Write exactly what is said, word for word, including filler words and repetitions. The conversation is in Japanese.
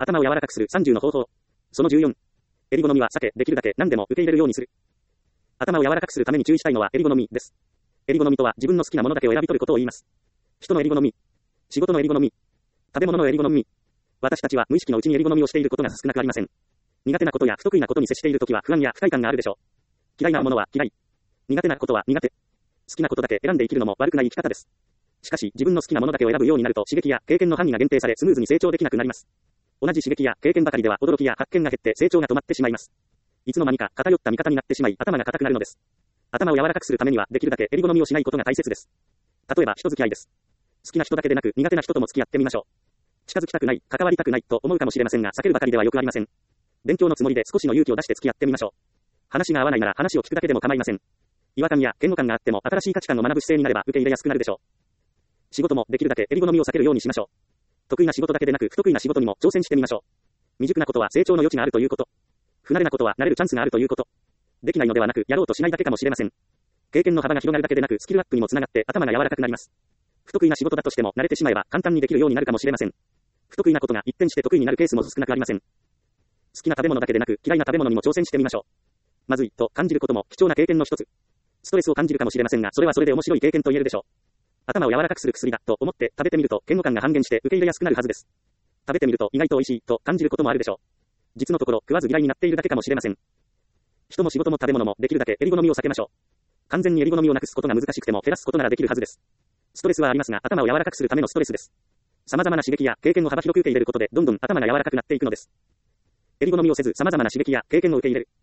頭を柔らかくするさんじゅうの方法。そのじゅうよん。襟好みは避け、できるだけ何でも受け入れるようにする。頭を柔らかくするために注意したいのは襟好みです。襟好みとは自分の好きなものだけを選び取ることを言います。人の襟好み、仕事の襟好み、食べ物の襟好み。私たちは無意識のうちに襟好みをしていることが少なくありません。苦手なことや不得意なことに接しているときは不安や不快感があるでしょう。嫌いなものは嫌い。苦手なことは苦手。好きなことだけ選んで生きるのも悪くない生き方です。しかし自分の好きなものだけを選ぶようになると刺激や経験の範囲が限定されスムーズに成長できなくなります。同じ刺激や経験ばかりでは驚きや発見が減って成長が止まってしまいます。いつの間にか偏った見方になってしまい頭が硬くなるのです。頭を柔らかくするためにはできるだけ襟好みをしないことが大切です。例えば人付き合いです。好きな人だけでなく苦手な人とも付き合ってみましょう。近づきたくない、関わりたくないと思うかもしれませんが避けるばかりではよくありません。勉強のつもりで少しの勇気を出して付き合ってみましょう。話が合わないなら話を聞くだけでも構いません。違和感や嫌悪感があっても新しい価値観を学ぶ姿勢になれば受け入れやすくなるでしょう。仕事もできるだけ襟好みを避けるようにしましょう。得意な仕事だけでなく不得意な仕事にも挑戦してみましょう。未熟なことは成長の余地があるということ。不慣れなことは慣れるチャンスがあるということ。できないのではなくやろうとしないだけかもしれません。経験の幅が広がるだけでなくスキルアップにもつながって頭が柔らかくなります。不得意な仕事だとしても慣れてしまえば簡単にできるようになるかもしれません。不得意なことが一転して得意になるケースも少なくありません。好きな食べ物だけでなく嫌いな食べ物にも挑戦してみましょう。まずいと感じることも貴重な経験の一つ。ストレスを感じるかもしれませんがそれはそれで面白い経験と言えるでしょう。頭を柔らかくする薬だと思って食べてみると嫌悪感が半減して受け入れやすくなるはずです。食べてみると意外と美味しいと感じることもあるでしょう。実のところ食わず嫌いになっているだけかもしれません。人も仕事も食べ物もできるだけ襟好みを避けましょう。完全に襟好みをなくすことが難しくても減らすことならできるはずです。ストレスはありますが頭を柔らかくするためのストレスです。様々な刺激や経験を幅広く受け入れることでどんどん頭が柔らかくなっていくのです。襟好みをせず様々な刺激や経験を受け入れる。